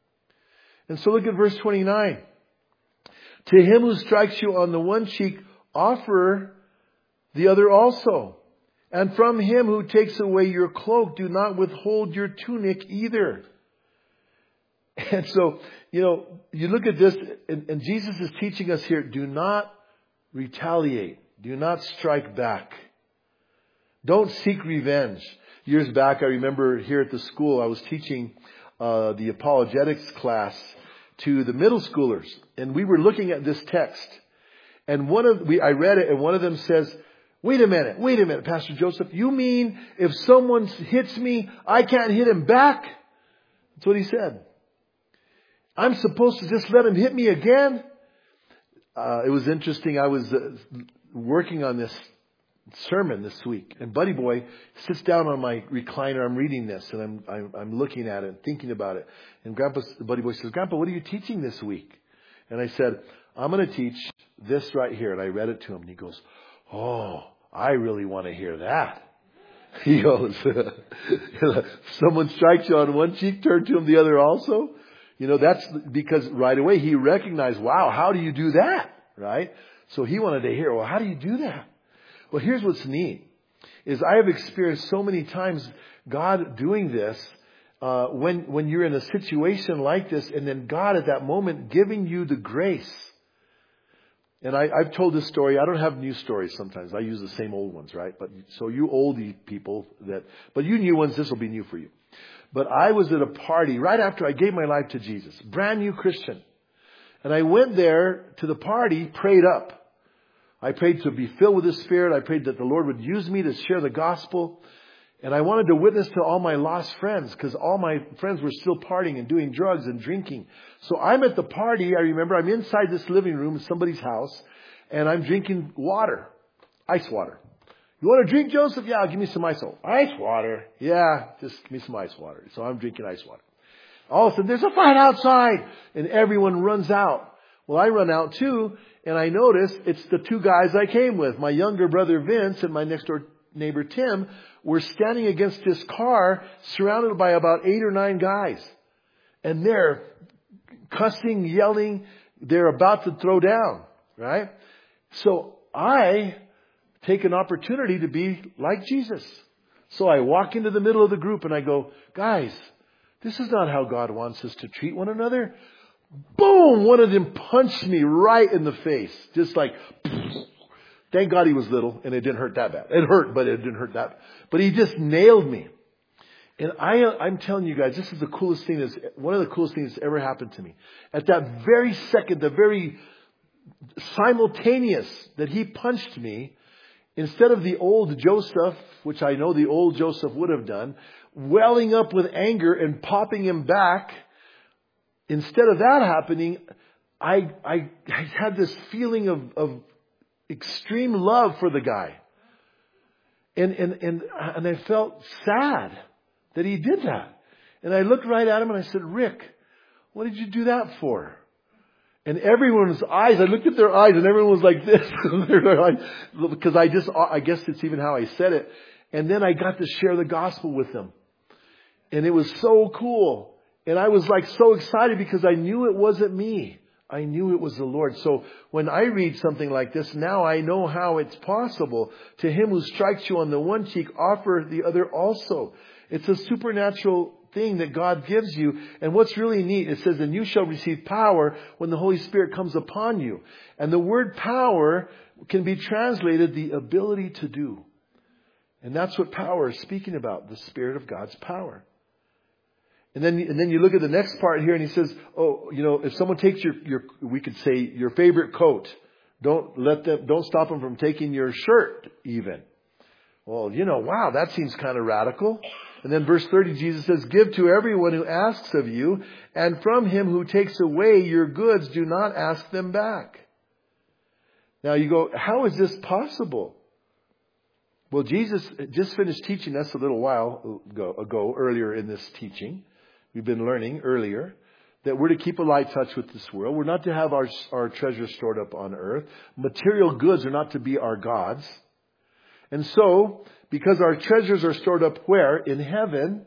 And so look at verse twenty-nine. "To him who strikes you on the one cheek, offer the other also. And from him who takes away your cloak, do not withhold your tunic either." And so, you know, you look at this, and, and Jesus is teaching us here, do not retaliate. Do not strike back. Don't seek revenge. Years back, I remember here at the school, I was teaching uh, the apologetics class to the middle schoolers. And we were looking at this text. And one of we I read it, and one of them says, wait a minute, wait a minute, Pastor Joseph. You mean if someone hits me, I can't hit him back? That's what he said. I'm supposed to just let him hit me again? Uh, it was interesting. I was uh, working on this sermon this week, and Buddy Boy sits down on my recliner. I'm reading this, and I'm I'm, I'm looking at it, and thinking about it. And Grandpa, Buddy Boy says, "Grandpa, what are you teaching this week?" And I said, "I'm going to teach this right here." And I read it to him, and he goes, "Oh, I really want to hear that." He goes, someone strikes you on one cheek, turn to him the other also. You know, that's because right away he recognized, wow, how do you do that? Right? So he wanted to hear, well, how do you do that? Well, here's what's neat, is I have experienced so many times God doing this, uh, when, when you're in a situation like this, and then God at that moment giving you the grace. And I, I've told this story. I don't have new stories sometimes. I use the same old ones, right? But so you oldie people that, but you new ones, this will be new for you. But I was at a party right after I gave my life to Jesus, brand new Christian. And I went there to the party, prayed up. I prayed to be filled with the Spirit. I prayed that the Lord would use me to share the gospel. And I wanted to witness to all my lost friends, because all my friends were still partying and doing drugs and drinking. So I'm at the party. I remember I'm inside this living room in somebody's house, and I'm drinking water, ice water. You want to drink, Joseph? Yeah, give me some ice water. Ice water? Yeah, just give me some ice water. So I'm drinking ice water. All of a sudden, there's a fight outside, and everyone runs out. Well, I run out too, and I notice it's the two guys I came with. My younger brother Vince and my next door neighbor Tim were standing against this car, surrounded by about eight or nine guys. And they're cussing, yelling. They're about to throw down, right? So I take an opportunity to be like Jesus. So I walk into the middle of the group and I go, guys, this is not how God wants us to treat one another. Boom! One of them punched me right in the face. Just like, thank God he was little and it didn't hurt that bad. It hurt, but it didn't hurt that bad. But he just nailed me. And I, I'm telling you guys, this is the coolest thing that's, one of the coolest things that's ever happened to me. At that very second, the very simultaneous that he punched me, instead of the old Joseph, which I know the old Joseph would have done, welling up with anger and popping him back, instead of that happening, I, I, I had this feeling of, of extreme love for the guy. And, and, and, and I felt sad that he did that. And I looked right at him and I said, Rick, what did you do that for? And everyone's eyes, I looked at their eyes and everyone was like this. Because I just, I guess it's even how I said it. And then I got to share the gospel with them. And it was so cool. And I was like so excited because I knew it wasn't me. I knew it was the Lord. So when I read something like this, now I know how it's possible. To him who strikes you on the one cheek, offer the other also. It's a supernatural thing that God gives you. And what's really neat, it says, and you shall receive power when the Holy Spirit comes upon you. And the word power can be translated the ability to do. And that's what power is speaking about, the Spirit of God's power. And then, and then you look at the next part here and he says, oh, you know, if someone takes your, your, we could say your favorite coat, don't let them, don't stop them from taking your shirt even. Well, you know, wow, that seems kind of radical. And then verse thirty, Jesus says, give to everyone who asks of you, and from him who takes away your goods, do not ask them back. Now you go, how is this possible? Well, Jesus just finished teaching us a little while ago, ago earlier in this teaching. We've been learning earlier that we're to keep a light touch with this world. We're not to have our, our treasures stored up on earth. Material goods are not to be our gods. And so, because our treasures are stored up where? In heaven,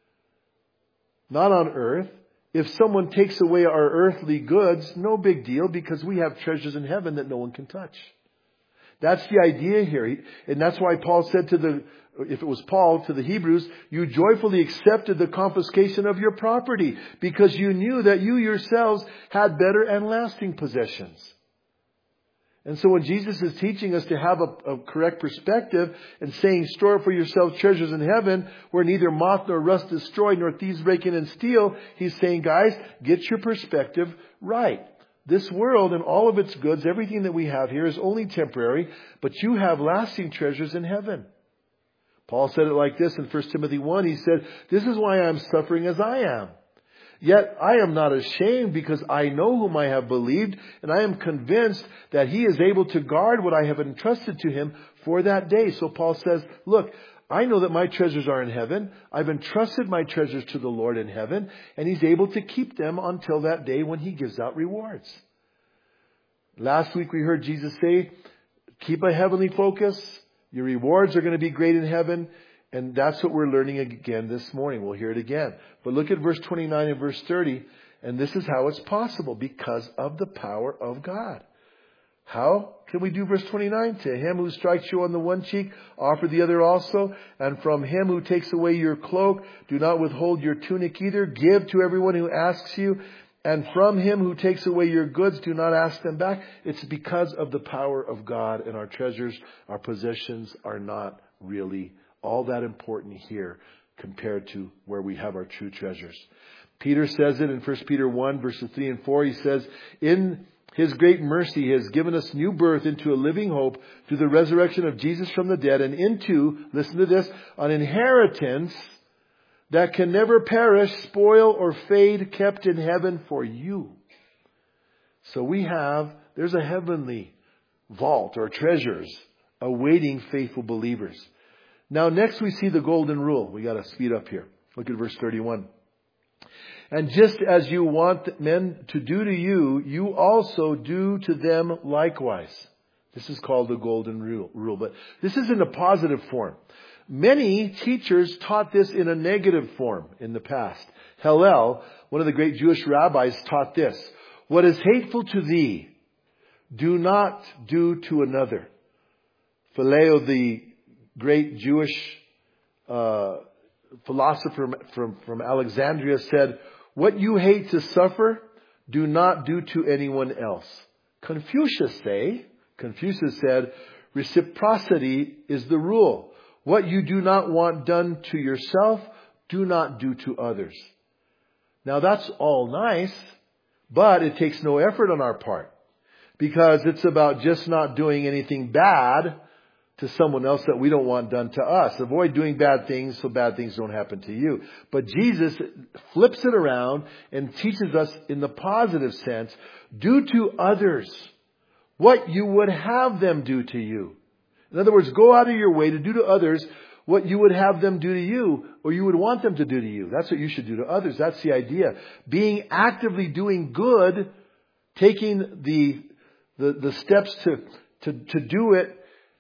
not on earth. If someone takes away our earthly goods, no big deal, because we have treasures in heaven that no one can touch. That's the idea here. And that's why Paul said to the, if it was Paul, to the Hebrews, you joyfully accepted the confiscation of your property because you knew that you yourselves had better and lasting possessions. And so when Jesus is teaching us to have a, a correct perspective and saying, store for yourselves treasures in heaven where neither moth nor rust destroy nor thieves break in and steal, he's saying, guys, get your perspective right. This world and all of its goods, everything that we have here is only temporary, but you have lasting treasures in heaven. Paul said it like this in First Timothy one. He said, this is why I am suffering as I am. Yet I am not ashamed because I know whom I have believed, and I am convinced that he is able to guard what I have entrusted to him for that day. So Paul says, look, I know that my treasures are in heaven. I've entrusted my treasures to the Lord in heaven, and he's able to keep them until that day when he gives out rewards. Last week we heard Jesus say, keep a heavenly focus. Your rewards are going to be great in heaven. And that's what we're learning again this morning. We'll hear it again. But look at verse twenty-nine and verse thirty. And this is how it's possible, because of the power of God. How can we do verse twenty-nine? To him who strikes you on the one cheek, offer the other also. And from him who takes away your cloak, do not withhold your tunic either. Give to everyone who asks you. And from him who takes away your goods, do not ask them back. It's because of the power of God, and our treasures, our possessions are not really all that important here compared to where we have our true treasures. Peter says it in First Peter one, verses three and four. He says, in His great mercy, He has given us new birth into a living hope through the resurrection of Jesus from the dead, and into, listen to this, an inheritance that can never perish, spoil, or fade, kept in heaven for you. So we have, there's a heavenly vault or treasures awaiting faithful believers. Now next we see the golden rule. We got to speed up here. Look at verse thirty-one. And just as you want men to do to you, you also do to them likewise. This is called the golden rule. But this is in a positive form. Many teachers taught this in a negative form in the past. Hillel, one of the great Jewish rabbis, taught this. What is hateful to thee, do not do to another. Phileo, the great Jewish uh, philosopher from, from Alexandria, said, what you hate to suffer, do not do to anyone else. Confucius say, Confucius said, reciprocity is the rule. What you do not want done to yourself, do not do to others. Now that's all nice, but it takes no effort on our part, because it's about just not doing anything bad to someone else that we don't want done to us. Avoid doing bad things so bad things don't happen to you. But Jesus flips it around and teaches us in the positive sense, do to others what you would have them do to you. In other words, go out of your way to do to others what you would have them do to you, or you would want them to do to you. That's what you should do to others. That's the idea. Being actively doing good, taking the the, the steps to, to, to do it,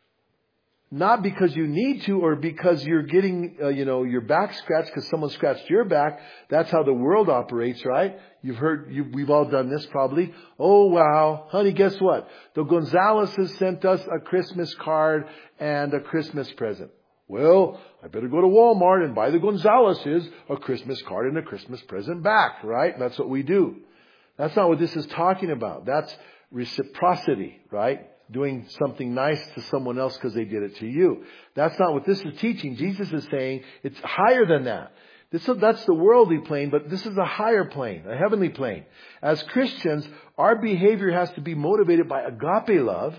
not because you need to or because you're getting, uh, you know, your back scratched because someone scratched your back. That's how the world operates, right? You've heard, you, we've all done this probably. Oh, wow. Honey, guess what? The Gonzaleses sent us a Christmas card and a Christmas present. Well, I better go to Walmart and buy the Gonzaleses a Christmas card and a Christmas present back, right? That's what we do. That's not what this is talking about. That's reciprocity, right? Doing something nice to someone else because they did it to you. That's not what this is teaching. Jesus is saying it's higher than that. This, that's the worldly plane, but this is a higher plane, a heavenly plane. As Christians, our behavior has to be motivated by agape love.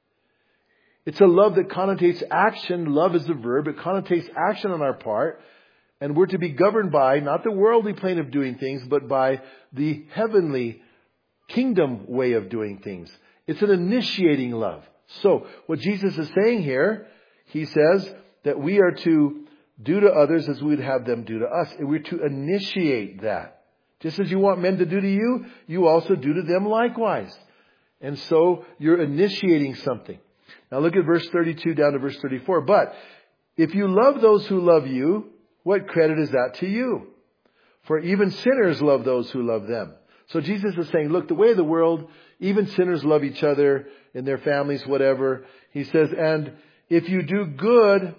It's a love that connotates action. Love is the verb. It connotates action on our part. And we're to be governed by not the worldly plane of doing things, but by the heavenly kingdom way of doing things. It's an initiating love. So what Jesus is saying here, He says that we are to do to others as we would have them do to us. And we're to initiate that. Just as you want men to do to you, you also do to them likewise. And so you're initiating something. Now look at verse thirty-two down to verse thirty-four. But if you love those who love you, what credit is that to you? For even sinners love those who love them. So Jesus is saying, look, the way of the world, even sinners love each other in their families, whatever. He says, and if you do good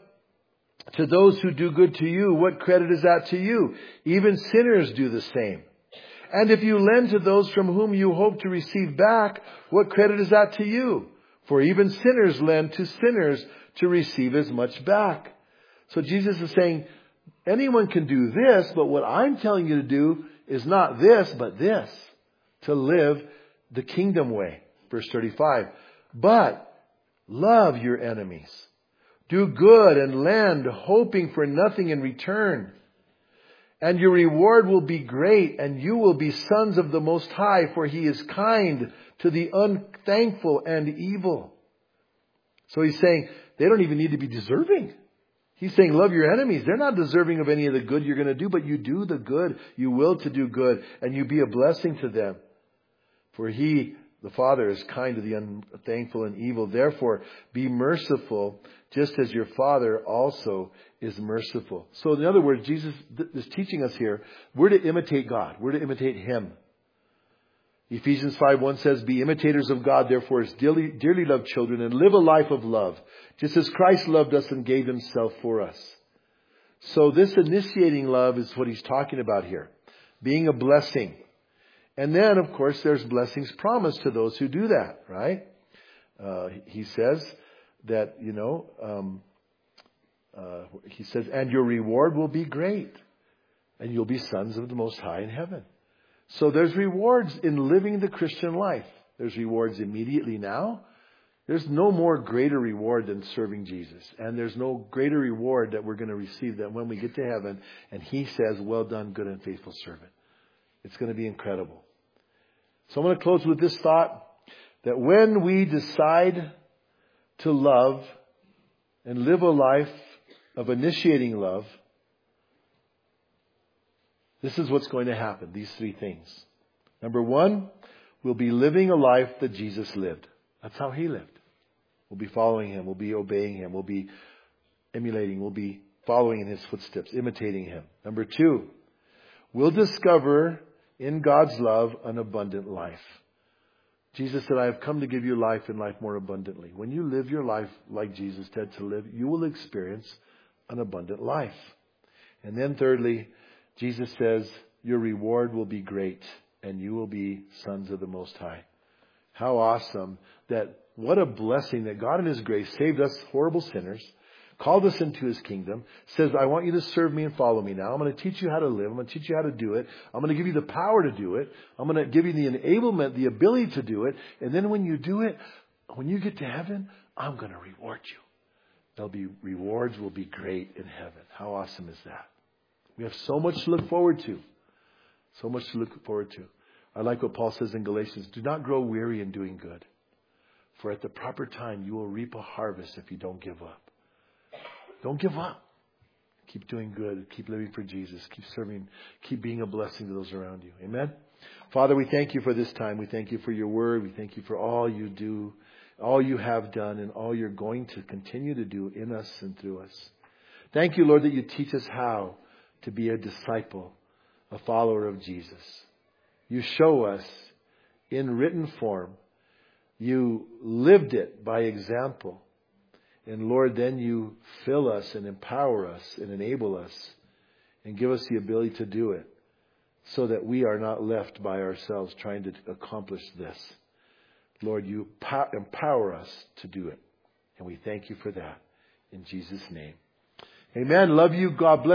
to those who do good to you, what credit is that to you? Even sinners do the same. And if you lend to those from whom you hope to receive back, what credit is that to you? For even sinners lend to sinners to receive as much back. So Jesus is saying, anyone can do this, but what I'm telling you to do is not this, but this. To live the kingdom way. Verse thirty-five. But love your enemies. Do good and lend, hoping for nothing in return. And your reward will be great, and you will be sons of the Most High, for He is kind to the unthankful and evil. So He's saying they don't even need to be deserving. He's saying love your enemies. They're not deserving of any of the good you're going to do, but you do the good. You will to do good, and you be a blessing to them. For He the Father is kind to the unthankful and evil. Therefore, be merciful, just as your Father also is merciful. So in other words, Jesus is teaching us here, we're to imitate God. We're to imitate Him. Ephesians five one says, be imitators of God, therefore, as dearly, dearly loved children, and live a life of love, just as Christ loved us and gave Himself for us. So this initiating love is what He's talking about here. Being a blessing. And then, of course, there's blessings promised to those who do that, right? Uh, he says that, you know, um, uh, he says, and your reward will be great. And you'll be sons of the Most High in heaven. So there's rewards in living the Christian life. There's rewards immediately now. There's no more greater reward than serving Jesus. And there's no greater reward that we're going to receive than when we get to heaven and He says, well done, good and faithful servant. It's going to be incredible. So I'm going to close with this thought, that when we decide to love and live a life of initiating love, this is what's going to happen, these three things. Number one, we'll be living a life that Jesus lived. That's how He lived. We'll be following Him. We'll be obeying Him. We'll be emulating. We'll be following in His footsteps, imitating Him. Number two, we'll discover in God's love an abundant life. Jesus said, I have come to give you life and life more abundantly. When you live your life like Jesus said to live, you will experience an abundant life. And then thirdly, Jesus says, your reward will be great and you will be sons of the Most High. How awesome that, what a blessing that God in His grace saved us horrible sinners, called us into His kingdom, says, I want you to serve me and follow me now. I'm going to teach you how to live. I'm going to teach you how to do it. I'm going to give you the power to do it. I'm going to give you the enablement, the ability to do it. And then when you do it, when you get to heaven, I'm going to reward you. There'll be rewards will be great in heaven. How awesome is that? We have so much to look forward to. So much to look forward to. I like what Paul says in Galatians. Do not grow weary in doing good. For at the proper time, you will reap a harvest if you don't give up. Don't give up. Keep doing good. Keep living for Jesus. Keep serving. Keep being a blessing to those around you. Amen? Father, we thank you for this time. We thank you for your word. We thank you for all you do, all you have done, and all you're going to continue to do in us and through us. Thank you, Lord, that you teach us how to be a disciple, a follower of Jesus. You show us in written form. You lived it by example. And Lord, then you fill us and empower us and enable us and give us the ability to do it so that we are not left by ourselves trying to accomplish this. Lord, you empower us to do it. And we thank you for that in Jesus' name. Amen. Love you. God bless.